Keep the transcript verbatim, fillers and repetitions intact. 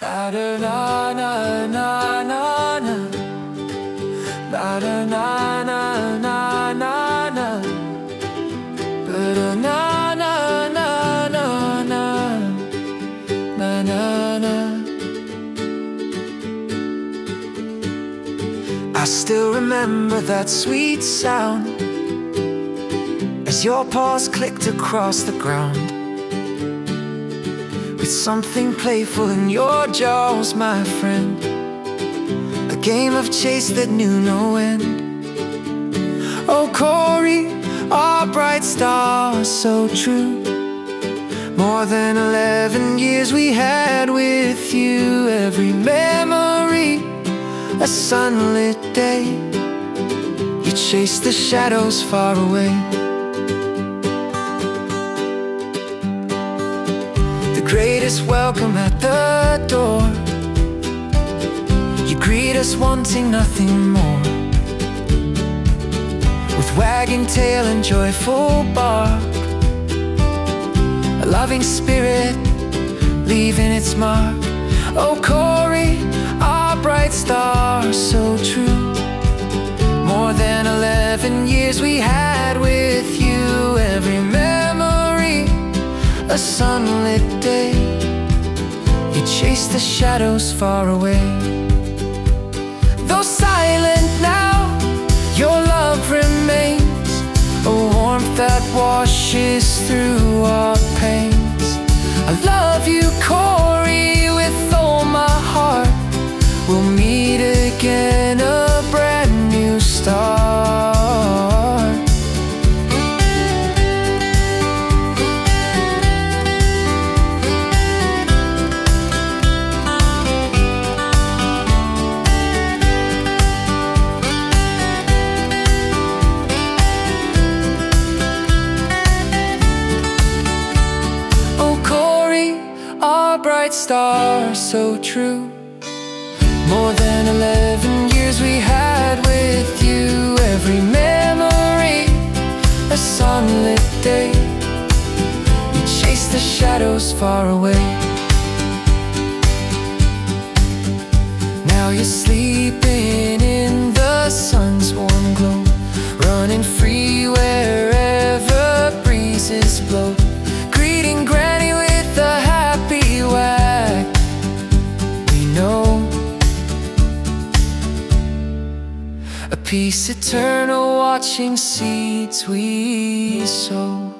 Da da na na na na na. Da da na na na na na. Da da na na na na na. Na na na. I still remember that sweet sound as your paws clicked across the ground, with something playful in your jaws, my friend. A game of chase that knew no end. Oh, Corey, our bright star, so true. More than eleven years we had with you. Every memory, a sunlit day. You chased the shadows far away. Greatest welcome at the door. You greet us wanting nothing more, with wagging tail and joyful bark. A loving spirit leaving its mark. Oh, Corey, our bright star, so true. More than eleven years we had with you. Every memory, a sunlit day. You chase the shadows far away. Though silent now, your love remains, a warmth that washes through our pains. I love you, Corey, with all my heart. We'll meet again, a brand new start. Bright star, so true. More than eleven years we had with you. Every memory, a sunlit day. You chase the shadows far away. Now you're sleeping in the sun's warm glow, running free wherever breezes blow. Greeting Granny with a happy wag. We know a peace eternal, watching seeds we sow.